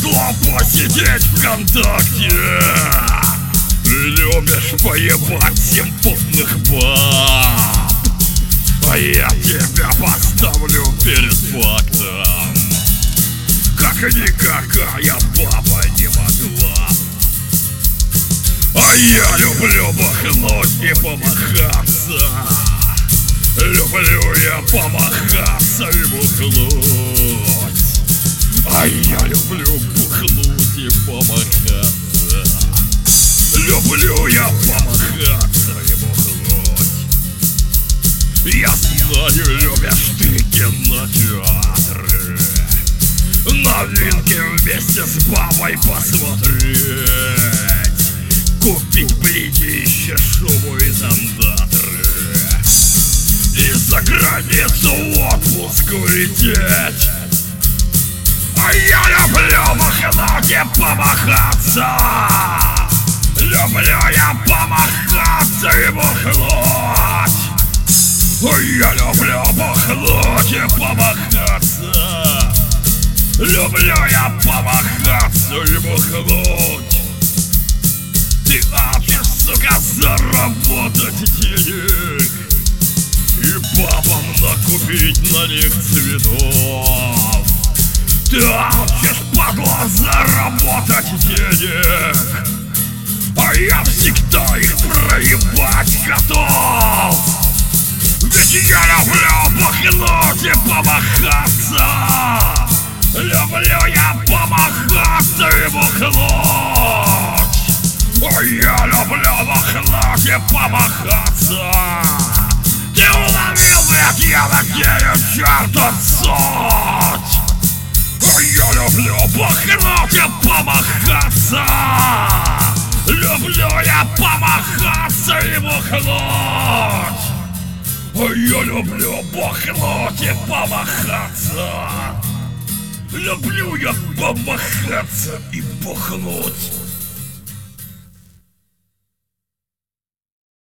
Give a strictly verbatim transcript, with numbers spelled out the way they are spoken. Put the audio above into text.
впадло посидеть ВКонтакте. Любишь поебать симпотных баб, а я тебя поставлю перед фактом. Как никакая баба не могла. А я люблю бахнуть и помахаться. Люблю я помахаться и бухнуть. А я люблю бухнуть и помахаться. Люблю я помахаться и бухнуть. Я знаю, любишь ты кинотеатры, новинки вместе с бабой посмотреть, купить блядище, шубу и зандатры, и за границу в отпуск улететь. А я люблю махнуть и помахаться. Люблю я помахаться и бухнуть. Ой, я люблю бухнуть и помахаться. Люблю я помахаться и бухнуть. Ты хочешь, сука, заработать денег и бабам накупить на них цветов. Ты хочешь, падла, заработать денег, а я всегда их проебать готов. Ведь я люблю бухнуть и помахаться. Люблю я помахаться и бухнуть. Ой, я люблю бухнуть и помахаться. Ты уловил, блядь, я надеюсь, чертов суть. Ой, я люблю бухнуть и помахаться. Люблю я помахаться и бухнуть. Ой, я люблю бухнуть и помахаться. Люблю я помахаться и бухнуть.